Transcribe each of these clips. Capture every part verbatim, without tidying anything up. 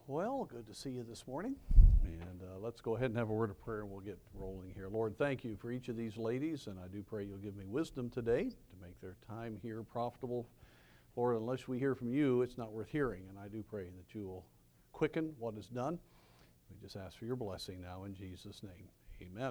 Well, good to see you this morning. And uh, let's go ahead and have a word of prayer and we'll get rolling here. Lord, thank you for each of these ladies, and I do pray you'll give me wisdom today to make their time here profitable. Lord, unless we hear from you, it's not worth hearing, and I do pray that you will quicken what is done. We just ask for your blessing now in Jesus' name. Amen.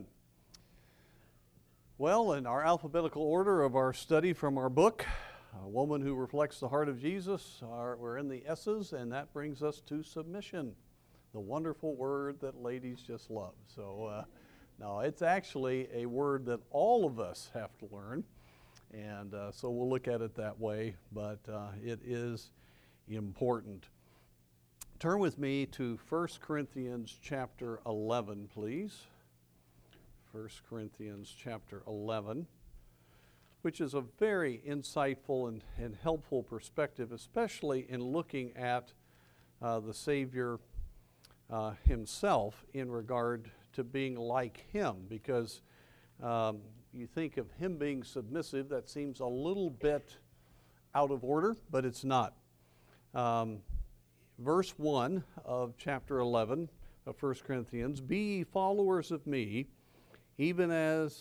Well, in our alphabetical order of our study from our book, A Woman Who Reflects the Heart of Jesus, our, we're in the S's, and that brings us to submission, the wonderful word that ladies just love. So, uh, no, it's actually a word that all of us have to learn, and uh, so we'll look at it that way, but uh, it is important. Turn with me to First Corinthians chapter eleven, please. First Corinthians chapter eleven. Which is a very insightful and, and helpful perspective, especially in looking at uh, the Savior uh, himself in regard to being like him, because um, you think of him being submissive, that seems a little bit out of order, but it's not. Um, verse one of chapter eleven of First Corinthians, "Be ye followers of me, even as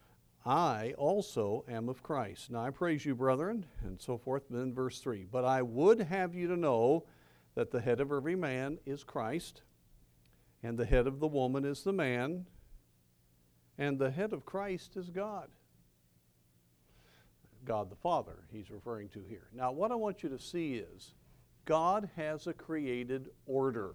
I also am of Christ. Now I praise you, brethren," and so forth. Then verse three, "But I would have you to know that the head of every man is Christ, and the head of the woman is the man, and the head of Christ is God." God the Father he's referring to here. Now what I want you to see is God has a created order,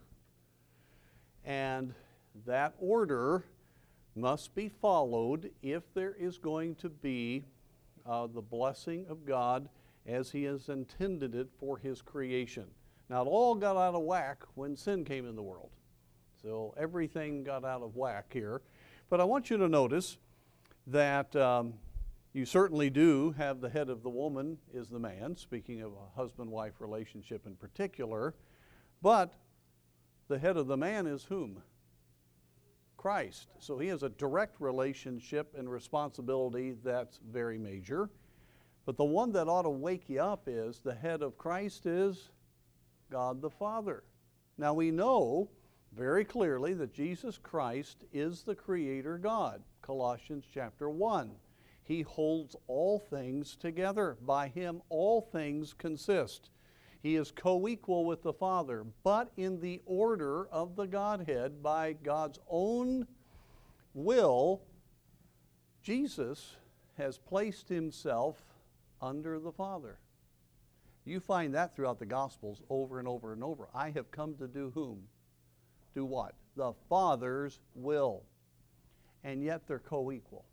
and that order must be followed if there is going to be uh, the blessing of God as he has intended it for his creation. Now it all got out of whack when sin came in the world. So everything got out of whack here. But I want you to notice that um, you certainly do have the head of the woman is the man, speaking of a husband-wife relationship in particular. But the head of the man is whom? Christ. So he has a direct relationship and responsibility that's very major. But the one that ought to wake you up is the head of Christ is God the Father. Now we know very clearly that Jesus Christ is the Creator God. Colossians chapter one. He holds all things together. By him all things consist. He is co-equal with the Father, but in the order of the Godhead, by God's own will, Jesus has placed himself under the Father. You find that throughout the Gospels over and over and over. I have come to do whom? Do what? The Father's will. And yet they're co-equal.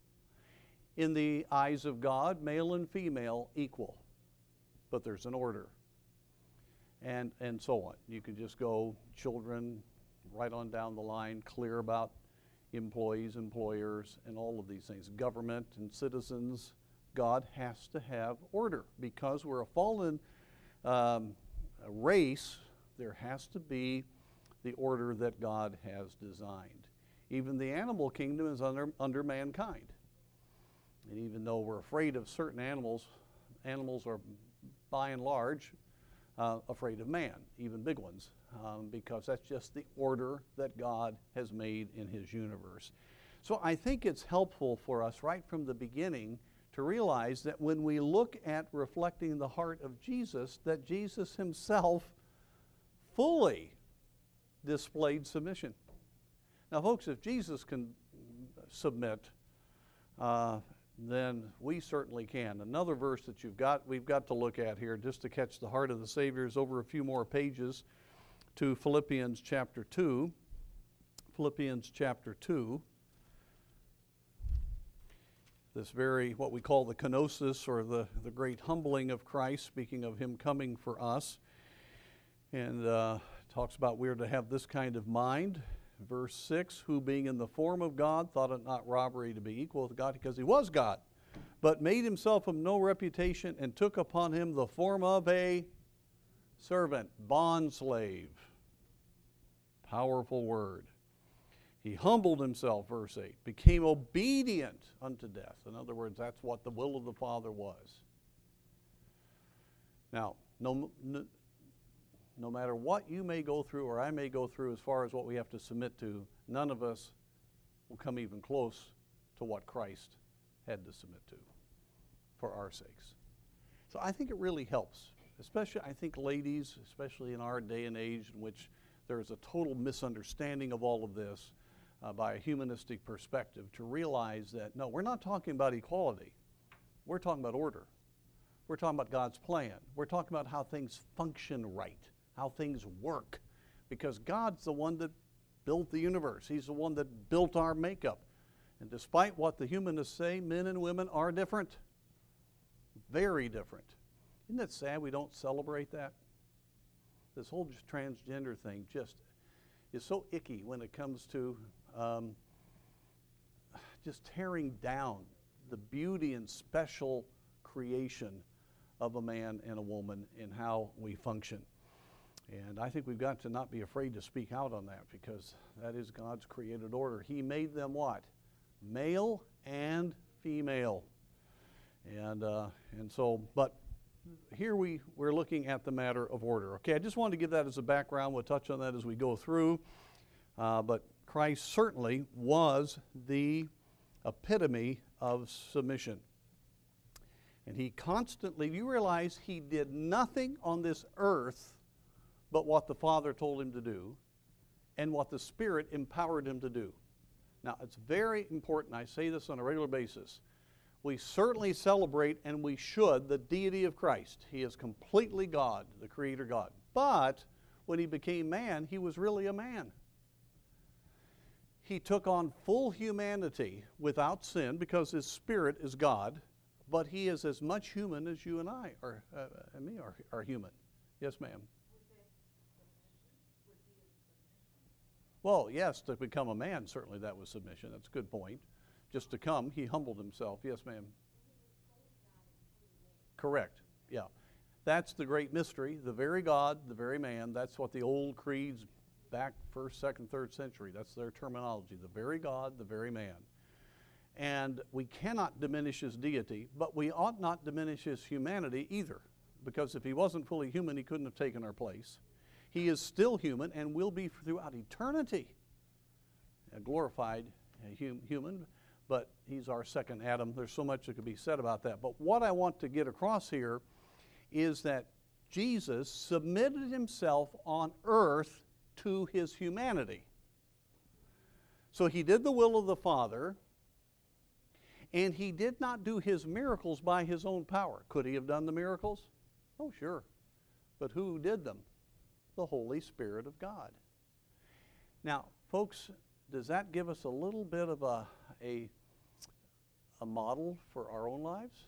In the eyes of God, male and female equal, but there's an order. And, and so on. You can just go children right on down the line, clear about employees, employers, and all of these things. Government and citizens. God has to have order. Because we're a fallen um, race, there has to be the order that God has designed. Even the animal kingdom is under, under mankind. And even though we're afraid of certain animals, animals are by and large Uh, afraid of man, even big ones, um, because that's just the order that God has made in his universe. So I think it's helpful for us right from the beginning to realize that when we look at reflecting the heart of Jesus, that Jesus himself fully displayed submission. Now folks, if Jesus can submit, uh, then we certainly can. Another verse that you've got, we've got to look at here just to catch the heart of the Savior is over a few more pages to Philippians chapter two. Philippians chapter two. This very, what we call the kenosis, or the, the great humbling of Christ, speaking of him coming for us. And uh, talks about we are to have this kind of mind. Verse six, "Who being in the form of God thought it not robbery to be equal with God," because he was God, "but made himself of no reputation, and took upon him the form of a servant," bondslave. Powerful word. "He humbled himself," verse eight, "became obedient unto death." In other words, that's what the will of the Father was. Now, no, no no matter what you may go through or I may go through as far as what we have to submit to, none of us will come even close to what Christ had to submit to for our sakes. So I think it really helps, especially I think ladies, especially in our day and age in which there is a total misunderstanding of all of this uh, by a humanistic perspective, to realize that, no, we're not talking about equality. We're talking about order. We're talking about God's plan. We're talking about how things function right, how things work, because God's the one that built the universe. He's the one that built our makeup. And despite what the humanists say, men and women are different, very different. Isn't it sad we don't celebrate that? This whole transgender thing just is so icky when it comes to um, just tearing down the beauty and special creation of a man and a woman and how we function. And I think we've got to not be afraid to speak out on that, because that is God's created order. He made them what? Male and female. And uh, and so, but here we, we're looking at the matter of order. Okay, I just wanted to give that as a background. We'll touch on that as we go through. Uh, but Christ certainly was the epitome of submission. And he constantly, you realize he did nothing on this earth but what the Father told him to do and what the Spirit empowered him to do. Now, it's very important, I say this on a regular basis, we certainly celebrate, and we should, the deity of Christ. He is completely God, the Creator God. But when he became man, he was really a man. He took on full humanity without sin because his Spirit is God, but he is as much human as you and I are, uh, and me are, are human. Yes, ma'am. Well, yes, to become a man, certainly that was submission. That's a good point. Just to come, he humbled himself. Yes, ma'am. Correct. Yeah. That's the great mystery. The very God, the very man. That's what the old creeds back first, second, third century. That's their terminology. The very God, the very man. And we cannot diminish his deity, but we ought not diminish his humanity either, because if he wasn't fully human, he couldn't have taken our place. He is still human and will be throughout eternity, a glorified uh, hum human, but he's our second Adam. There's so much that could be said about that. But what I want to get across here is that Jesus submitted himself on earth to his humanity. So he did the will of the Father, and he did not do his miracles by his own power. Could he have done the miracles? Oh, sure. But who did them? The Holy Spirit of God. Now, folks, does that give us a little bit of a, a, a model for our own lives?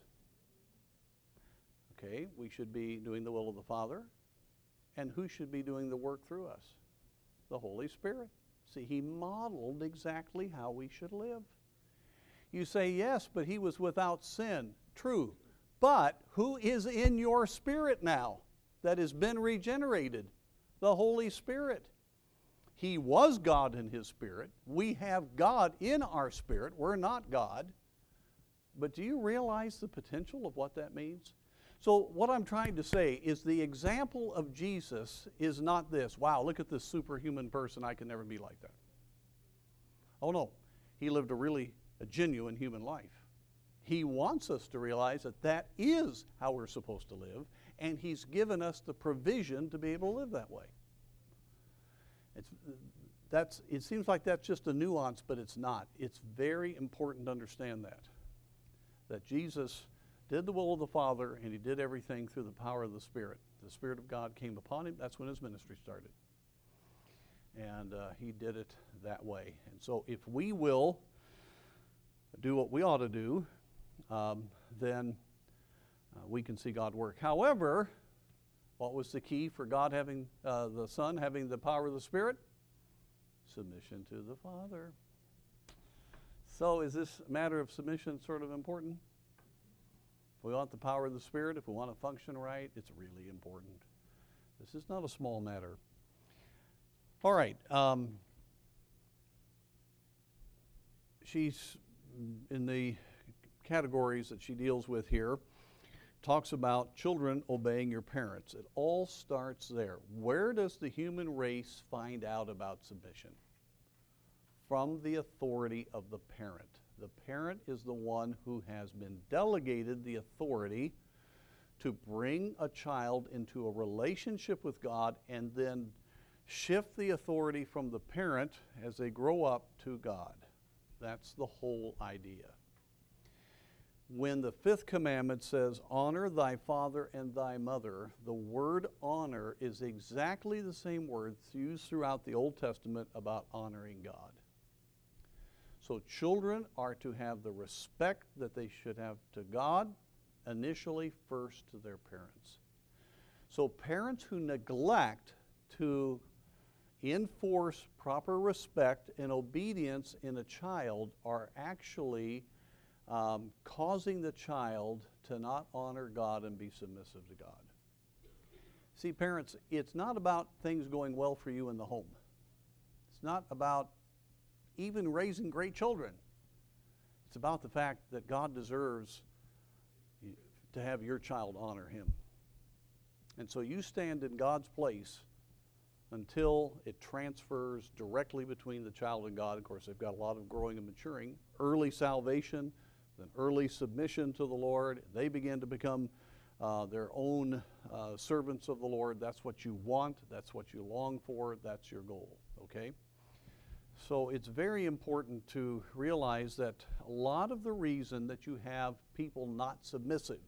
Okay, we should be doing the will of the Father. And who should be doing the work through us? The Holy Spirit. See, he modeled exactly how we should live. You say, yes, but he was without sin. True. But who is in your spirit now that has been regenerated? The Holy Spirit. He was God in his spirit. We have God in our spirit. We're not God. But do you realize the potential of what that means? So what I'm trying to say is the example of Jesus is not this, wow, look at this superhuman person, I can never be like that. Oh no, he lived a really a genuine human life. He wants us to realize that that is how we're supposed to live, and he's given us the provision to be able to live that way. It's, that's, it seems like that's just a nuance, but it's not. It's very important to understand that. That Jesus did the will of the Father, and he did everything through the power of the Spirit. The Spirit of God came upon him. That's when his ministry started. And uh, he did it that way. And so if we will do what we ought to do, um, then uh, we can see God work. However, what was the key for God having, uh, the Son having the power of the Spirit? Submission to the Father. So is this matter of submission sort of important? If we want the power of the Spirit, if we want to function right, it's really important. This is not a small matter. All right. Um, she's in the categories that she deals with here. talks about children obeying your parents. It all starts there. Where does the human race find out about submission? From the authority of the parent. The parent is the one who has been delegated the authority to bring a child into a relationship with God and then shift the authority from the parent as they grow up to God. That's the whole idea. When the fifth commandment says, honor thy father and thy mother, the word honor is exactly the same word used throughout the Old Testament about honoring God. So children are to have the respect that they should have to God, initially first to their parents. So parents who neglect to enforce proper respect and obedience in a child are actually um, causing the child to not honor God and be submissive to God. See, parents, it's not about things going well for you in the home. It's not about even raising great children. It's about the fact that God deserves to have your child honor him. And so you stand in God's place until it transfers directly between the child and God. Of course, they've got a lot of growing and maturing. Early salvation, then early submission to the Lord. They begin to become uh, their own uh, servants of the Lord. That's what you want. That's what you long for. That's your goal, okay? So it's very important to realize that a lot of the reason that you have people not submissive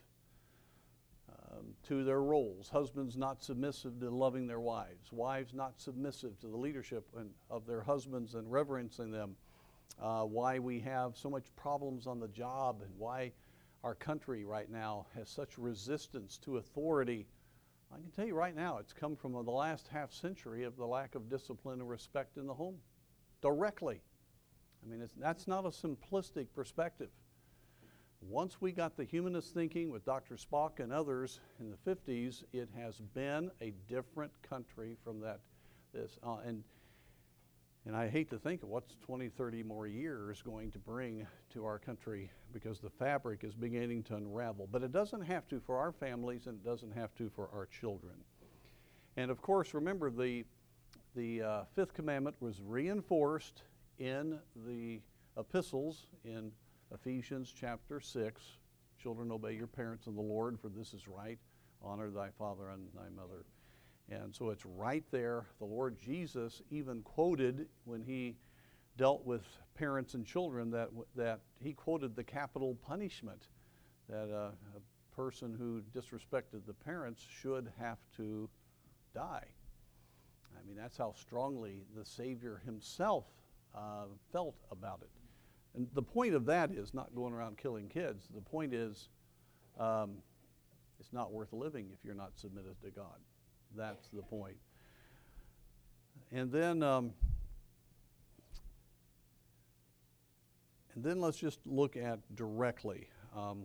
um, to their roles, husbands not submissive to loving their wives, wives not submissive to the leadership and, of their husbands and reverencing them, uh, why we have so much problems on the job and why our country right now has such resistance to authority. I can tell you right now, it's come from the last half century of the lack of discipline and respect in the home. Directly. I mean, it's, that's not a simplistic perspective. Once we got the humanist thinking with Doctor Spock and others in the fifties, it has been a different country from that. This uh, and and I hate to think of what's twenty, thirty more years going to bring to our country, because the fabric is beginning to unravel. But it doesn't have to for our families, and it doesn't have to for our children. And of course, remember the The uh, fifth commandment was reinforced in the epistles in Ephesians chapter six. Children, obey your parents in the Lord, for this is right. Honor thy father and thy mother. And so it's right there. The Lord Jesus even quoted, when he dealt with parents and children, that, that he quoted the capital punishment, that uh, a person who disrespected the parents should have to die. I mean, that's how strongly the Savior himself uh, felt about it. And the point of that is not going around killing kids. The point is um, it's not worth living if you're not submitted to God. That's the point. And then, um, and then let's just look at directly um,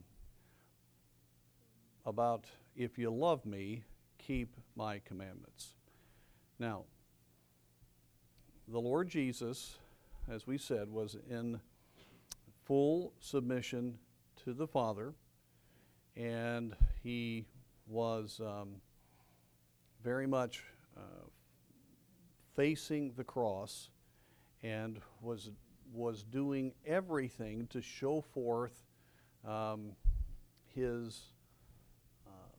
about, if you love me, keep my commandments. Now, the Lord Jesus, as we said, was in full submission to the Father, and he was um, very much uh, facing the cross, and was was doing everything to show forth um, his uh,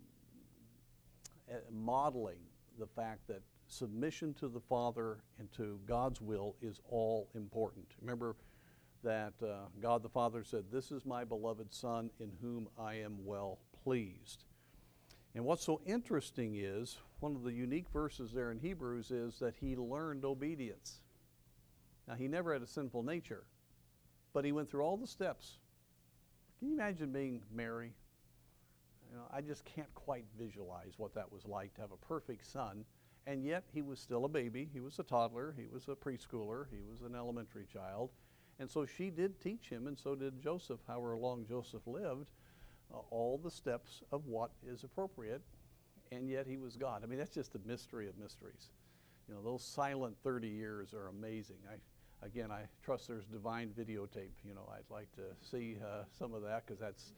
modeling the fact that submission to the Father and to God's will is all important. Remember that uh, God the Father said, "This is my beloved Son in whom I am well pleased." And what's so interesting is, one of the unique verses there in Hebrews is that he learned obedience. Now, he never had a sinful nature, but he went through all the steps. Can you imagine being Mary? You know, I just can't quite visualize what that was like to have a perfect son, and yet he was still a baby. He was a toddler. He was a preschooler. He was an elementary child. And so she did teach him, and so did Joseph, however long Joseph lived, uh, all the steps of what is appropriate, and yet he was God. I mean, that's just a mystery of mysteries. You know, those silent thirty years are amazing. I, again, I trust there's divine videotape. You know, I'd like to see uh, some of that, because that's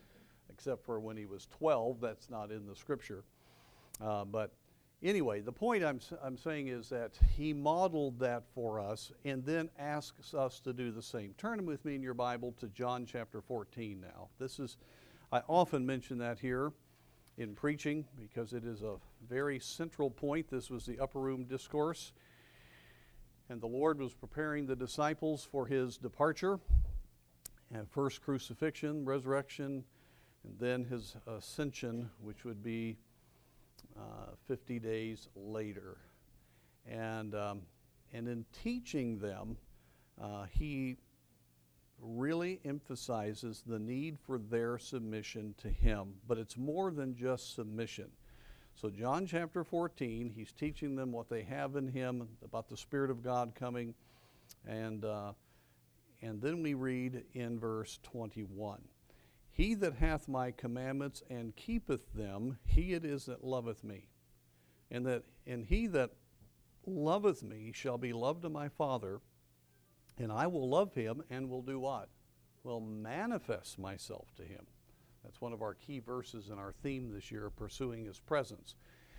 except for when he was twelve. That's not in the scripture. Uh, but anyway, the point I'm, I'm saying is that he modeled that for us and then asks us to do the same. Turn with me in your Bible to John chapter fourteen now. This is, I often mention that here in preaching because it is a very central point. This was the upper room discourse. And the Lord was preparing the disciples for his departure, and first crucifixion, resurrection, and then his ascension, which would be uh, fifty days later. And, um, and in teaching them, uh, he really emphasizes the need for their submission to him. But it's more than just submission. So John chapter fourteen, he's teaching them what they have in him, about the Spirit of God coming. And, uh, and then we read in verse twenty-one, he that hath my commandments and keepeth them, he it is that loveth me. And, that, and he that loveth me shall be loved of my Father, and I will love him and will do what? Will manifest myself to him. That's one of our key verses in our theme this year, pursuing his presence.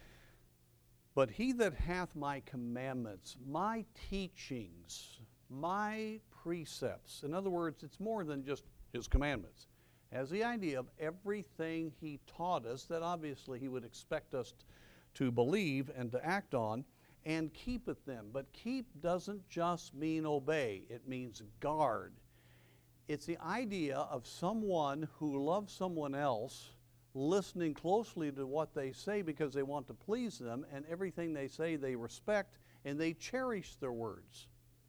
But he that hath my commandments, my teachings, my precepts, in other words, it's more than just his commandments, has the idea of everything he taught us that obviously he would expect us to believe and to act on, and keepeth them. But keep doesn't just mean obey, it means guard. It's the idea of someone who loves someone else, listening closely to what they say because they want to please them, and everything they say they respect, and they cherish their words.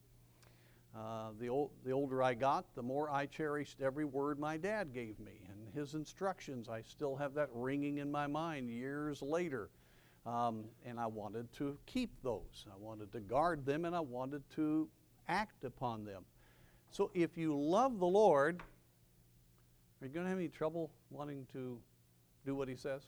Uh, the, old, the older I got, the more I cherished every word my dad gave me, and his instructions. I still have that ringing in my mind years later. Um, and I wanted to keep those. I wanted to guard them, and I wanted to act upon them. So if you love the Lord, are you going to have any trouble wanting to do what he says?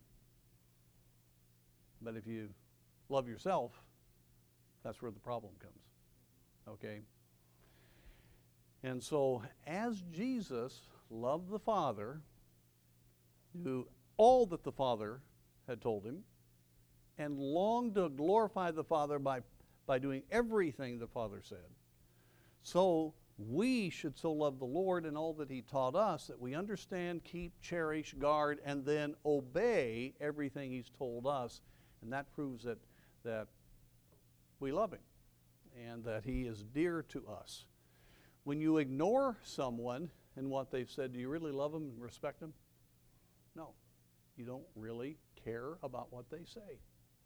But if you love yourself, that's where the problem comes. Okay? And so as Jesus loved the Father, knew all that the Father had told him, and longed to glorify the Father by, by doing everything the Father said, so we should so love the Lord and all that he taught us that we understand, keep, cherish, guard, and then obey everything he's told us. And that proves that, that we love him and that he is dear to us. When you ignore someone and what they've said, do you really love them and respect them? No. You don't really care about what they say.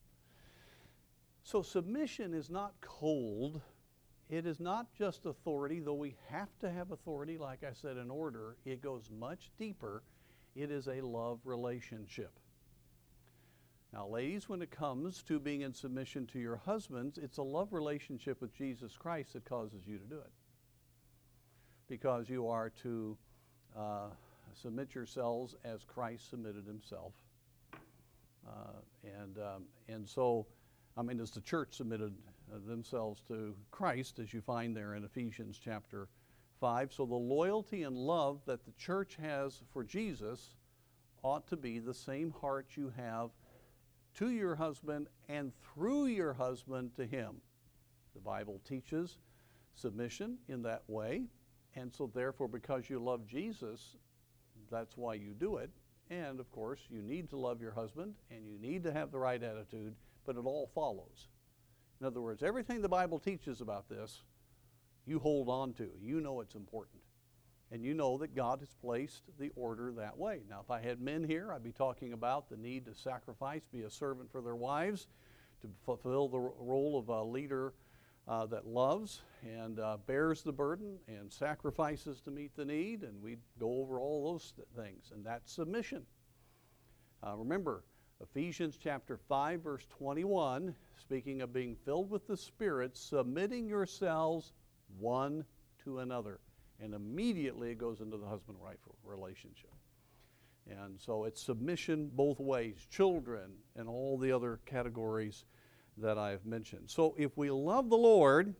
So submission is not cold. It is not just authority, though we have to have authority, like I said, in order. It goes much deeper. It is a love relationship. Now, ladies, when it comes to being in submission to your husbands, it's a love relationship with Jesus Christ that causes you to do it. Because you are to uh, submit yourselves as Christ submitted himself. Uh, and, um, and so, I mean, as the church submitted uh, themselves to Christ, as you find there in Ephesians chapter five. So the loyalty and love that the church has for Jesus ought to be the same heart you have to your husband and through your husband to him. The Bible teaches submission in that way. And so therefore, because you love Jesus, that's why you do it. And of course, you need to love your husband and you need to have the right attitude, but it all follows. In other words, everything the Bible teaches about this, you hold on to. You know it's important. And you know that God has placed the order that way. Now, if I had men here, I'd be talking about the need to sacrifice, be a servant for their wives, to fulfill the role of a leader uh, that loves and uh, bears the burden and sacrifices to meet the need. And we'd go over all those th- things. And that's submission. Uh, remember, Ephesians chapter five, verse twenty-one, speaking of being filled with the Spirit, submitting yourselves one to another. And immediately it goes into the husband-wife relationship. And so it's submission both ways, children and all the other categories that I've mentioned. So if we love the Lord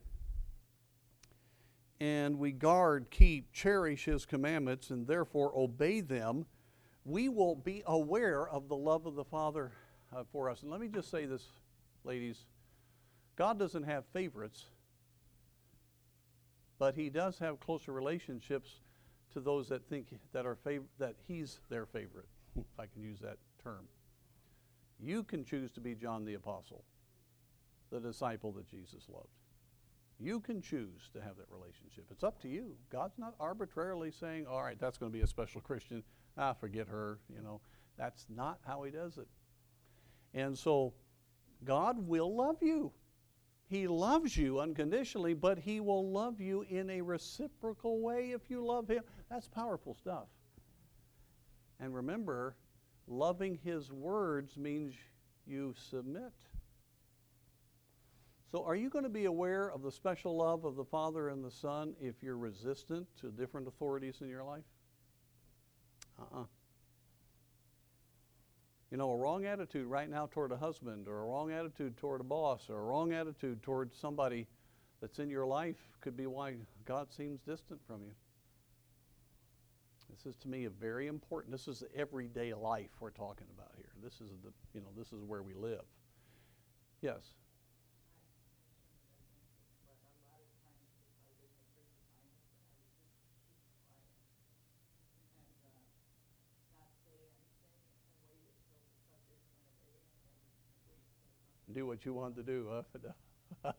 and we guard, keep, cherish his commandments and therefore obey them, we will be aware of the love of the Father uh, for us. And let me just say this, ladies. God doesn't have favorites, but he does have closer relationships to those that think that are fav- that he's their favorite, if I can use that term. You can choose to be John the Apostle, the disciple that Jesus loved. You can choose to have that relationship. It's up to you. God's not arbitrarily saying, all right, that's going to be a special Christian. Ah, forget her. You know, that's not how he does it. And so God will love you. He loves you unconditionally, but he will love you in a reciprocal way if you love him. That's powerful stuff. And remember, loving his words means you submit. So are you going to be aware of the special love of the Father and the Son if you're resistant to different authorities in your life? Uh-uh. You know, a wrong attitude right now toward a husband, or a wrong attitude toward a boss, or a wrong attitude toward somebody that's in your life could be why God seems distant from you. This is, to me, a very important, this is everyday life we're talking about here. This is the, you know, this is where we live. Yes? Do what you want to do, huh?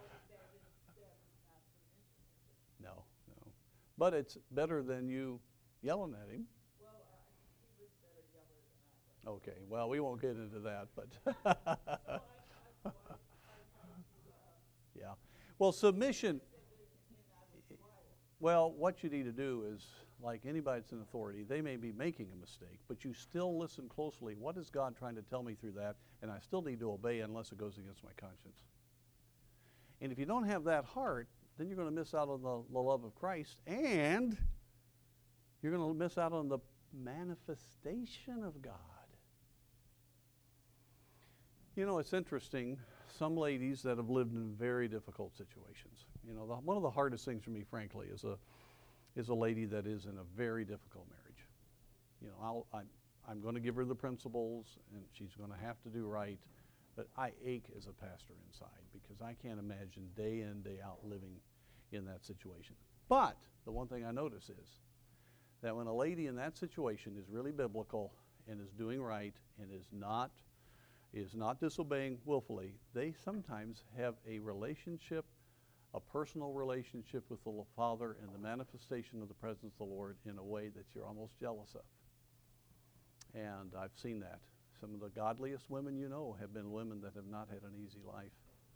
No, no. But it's better than you yelling at him. Well, uh, he was better yeller than I was. Okay, well, we won't get into that, but So I, I, I, I, I tried to, uh, yeah. Well, submission, said that, and I was quiet. well, what you need to do is, like anybody that's in authority, they may be making a mistake, but you still listen closely. What is God trying to tell me through that? And I still need to obey unless it goes against my conscience. And if you don't have that heart, then you're going to miss out on the, the love of Christ, and you're going to miss out on the manifestation of God. You know, it's interesting, some ladies that have lived in very difficult situations. You know, the, one of the hardest things for me, frankly, is a is a lady that is in a very difficult marriage. You know, I'll, I'm, I'm going to give her the principles, and she's going to have to do right, but I ache as a pastor inside because I can't imagine day in, day out living in that situation. But the one thing I notice is that when a lady in that situation is really biblical and is doing right and is not is not disobeying willfully, they sometimes have a relationship, a personal relationship with the Father and the manifestation of the presence of the Lord in a way that you're almost jealous of. And I've seen that. Some of the godliest women you know have been women that have not had an easy life.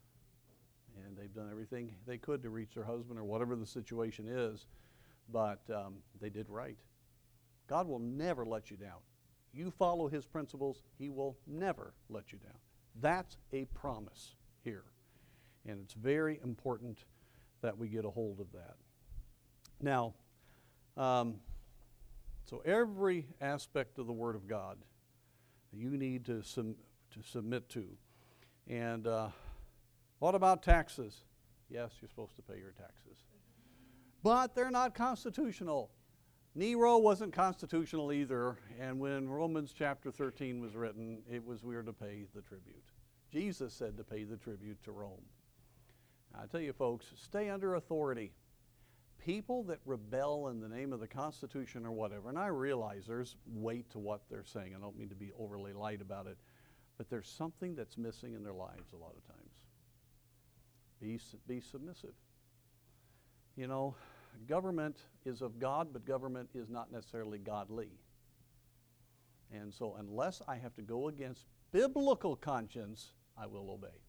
And they've done everything they could to reach their husband or whatever the situation is, but um, they did right. God will never let you down. You follow his principles, he will never let you down. That's a promise here. And it's very important that we get a hold of that. Now, um, so every aspect of the Word of God you need to, sum, to submit to. And uh, what about taxes? Yes, you're supposed to pay your taxes. But they're not constitutional. Nero wasn't constitutional either, and when Romans chapter thirteen was written, it was we were to pay the tribute. Jesus said to pay the tribute to Rome. I tell you folks, stay under authority. People that rebel in the name of the Constitution or whatever, and I realize there's weight to what they're saying. I don't mean to be overly light about it, but there's something that's missing in their lives a lot of times. Be, be submissive. You know, government is of God, but government is not necessarily godly. And so unless I have to go against biblical conscience, I will obey.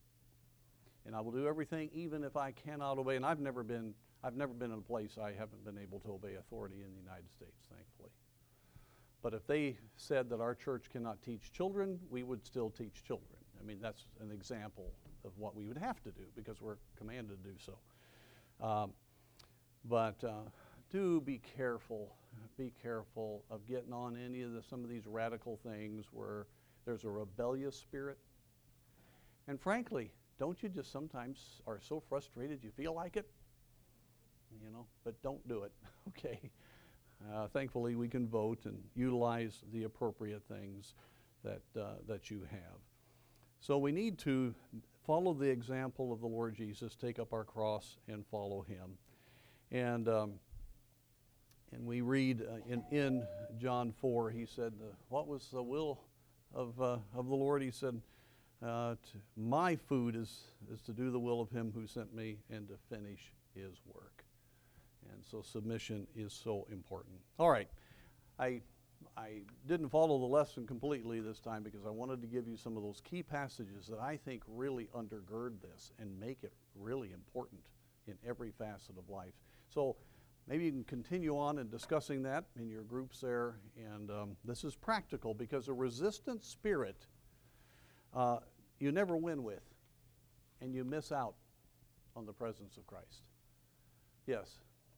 And I will do everything even if I cannot obey. And I've never been I've never been in a place I haven't been able to obey authority in the United States, thankfully. But if they said that our church cannot teach children, we would still teach children. I mean, that's an example of what we would have to do because we're commanded to do so. Um, but uh, do be careful, be careful of getting on any of the, some of these radical things where there's a rebellious spirit. And frankly, don't you just sometimes are so frustrated you feel like it? You know, but don't do it, okay? uh, thankfully we can vote and utilize the appropriate things that, uh, that you have. So we need to follow the example of the Lord Jesus, take up our cross and follow him. And um, and we read uh, in, in John four, he said, uh, what was the will of, uh, of the Lord? He said, uh, to, my food is, is to do the will of him who sent me and to finish his work. And so submission is so important. All right, I, I didn't follow the lesson completely this time because I wanted to give you some of those key passages that I think really undergird this and make it really important in every facet of life. So maybe you can continue on in discussing that in your groups there. And um, this is practical because a resistant spirit uh, you never win with, and you miss out on the presence of Christ. Yes?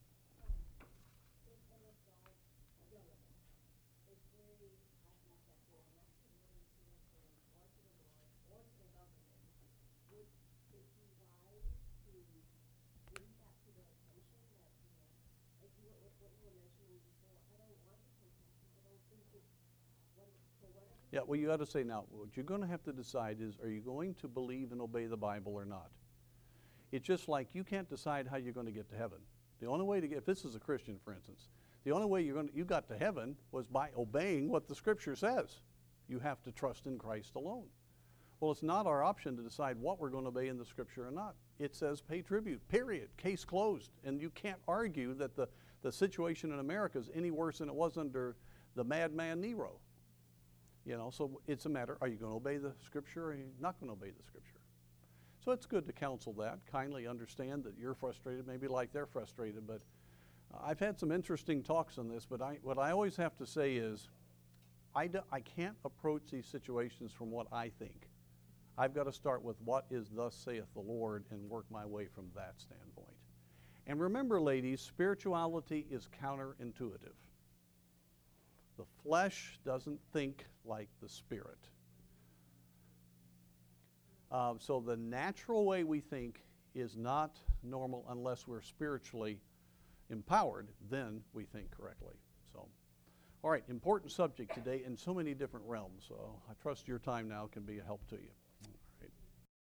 Yeah, well, you got to say now, what you're going to have to decide is, are you going to believe and obey the Bible or not? It's just like you can't decide how you're going to get to heaven. The only way to get, if this is a Christian, for instance, the only way you're going to, you got to heaven was by obeying what the Scripture says. You have to trust in Christ alone. Well, it's not our option to decide what we're going to obey in the Scripture or not. It says pay tribute, period, case closed. And you can't argue that the, the situation in America is any worse than it was under the madman Nero. You know, so it's a matter, are you going to obey the Scripture or are you not going to obey the Scripture? So it's good to counsel that, kindly understand that you're frustrated, maybe like they're frustrated, but uh, I've had some interesting talks on this, but I, what I always have to say is I, do, I can't approach these situations from what I think. I've got to start with what is thus saith the Lord and work my way from that standpoint. And remember, ladies, spirituality is counterintuitive. The flesh doesn't think like the Spirit. Uh, so the natural way we think is not normal unless we're spiritually empowered, then we think correctly. So, all right, important subject today in so many different realms. So I trust your time now can be a help to you.